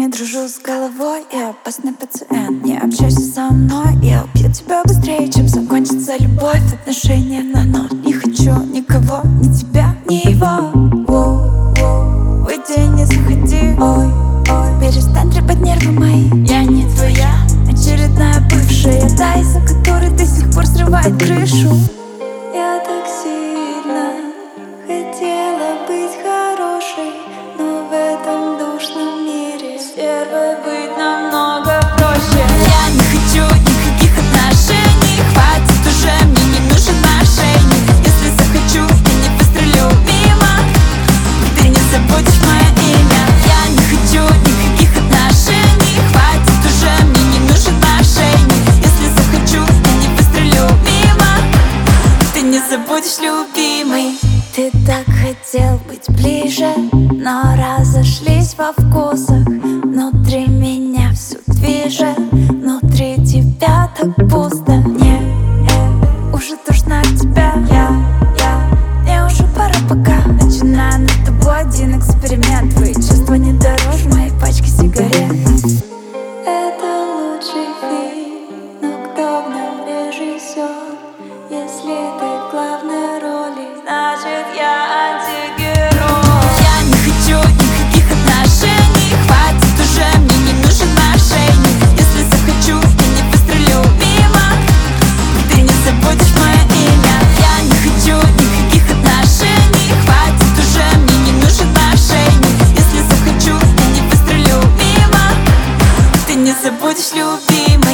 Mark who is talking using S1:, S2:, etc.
S1: дружу с головой, я опасный пациент. Не общайся со мной, я убью тебя быстрее, чем закончится любовь. Отношения на ноль, не хочу никого, ни тебя, ни его. Уйди, не заходи, ой, перестань трепать нервы мои. Я не твоя, очередная бывшая, та, из-за которой до сих пор срывает крышу. Я так сильно хотела быть хорошей, но в этом душном мире стервой быть намного проще. Я не хочу никаких отношений, хватит уже, мне не нужен мошенник. Если захочу, я не выстрелю мимо, ты не забудешь мое имя. Я не хочу никаких отношений, хватит уже, мне не нужен мошенник. Если захочу, я не выстрелю мимо, ты не забудешь, любимый. Ты так хотел быть ближе, но разошлись во вкусах. Внутри меня все движет, внутри тебя так пусто. Мне уже тошно от тебя, мне уже пора пока. Начинаю над тобой один эксперимент. Твои чувства не дороже моей пачки сигарет. Это лучший фильм, но кто в нем режиссер? Если ты в главной роли, значит я антигерой. Я не хочу никаких отношений, хватит уже, мне не нужен мошенник. Если захочу, я не выстрелю мимо, ты не забудешь мое имя. Я не хочу никаких отношений, хватит уже, мне не нужен мошенник. Если захочу, я не выстрелю мимо, ты не забудешь, любимый.